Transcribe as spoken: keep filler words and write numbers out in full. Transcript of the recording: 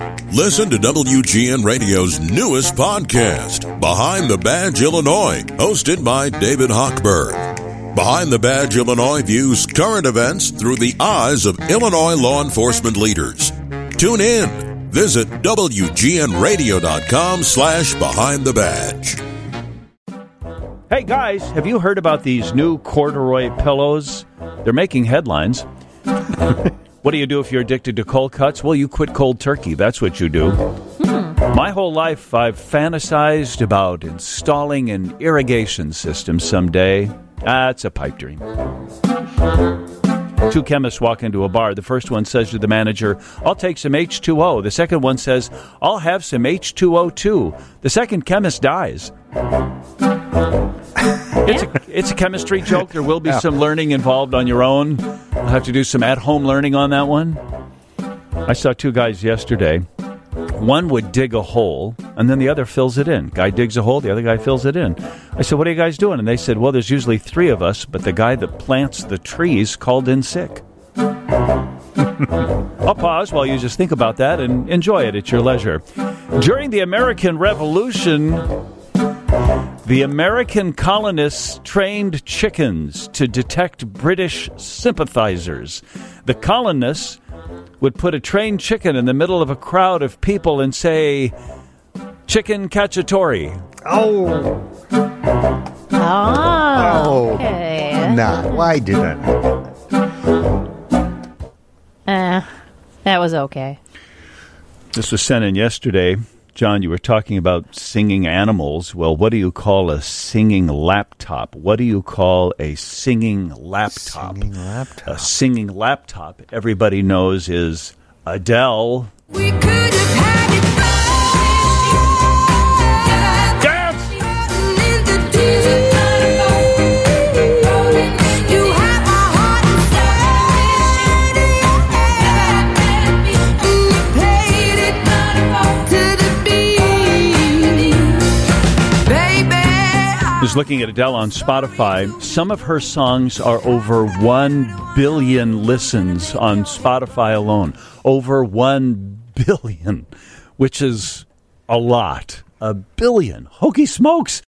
Listen to W G N Radio's newest podcast, Behind the Badge Illinois, hosted by David Hochberg. Behind the Badge Illinois views current events through the eyes of Illinois law enforcement leaders. Tune in. Visit W G N radio dot com slash behind the badge. Hey guys, have you heard about these new corduroy pillows? They're making headlines. What do you do if you're addicted to cold cuts? Well, you quit cold turkey. That's what you do. Hmm. My whole life, I've fantasized about installing an irrigation system someday. Ah, it's a pipe dream. Two chemists walk into a bar. The first one says to the manager, I'll take some H two O. The second one says, I'll have some H two O too. The second chemist dies. It's a, it's a chemistry joke. There will be yeah. some learning involved on your own. You'll have to do some at-home learning on that one. I saw two guys yesterday. One would dig a hole, and then the other fills it in. Guy digs a hole, the other guy fills it in. I said, what are you guys doing? And they said, well, there's usually three of us, but the guy that plants the trees called in sick. I'll pause while you just think about that and enjoy it at your leisure. During the American Revolution, the American colonists trained chickens to detect British sympathizers. The colonists would put a trained chicken in the middle of a crowd of people and say, chicken cacciatore. Oh. Oh, okay. Nah, why did I? Uh, that was okay. This was sent in yesterday. John, you were talking about singing animals. Well, what do you call a singing laptop? What do you call a singing laptop? Singing laptop. A singing laptop, everybody knows, is Adele. We could have had it all. Dance! You have my heart inside. Played it to the I was looking at Adele on Spotify. Some of her songs are over one billion listens on Spotify alone. Over one billion, which is a lot. A billion. Hokey smokes.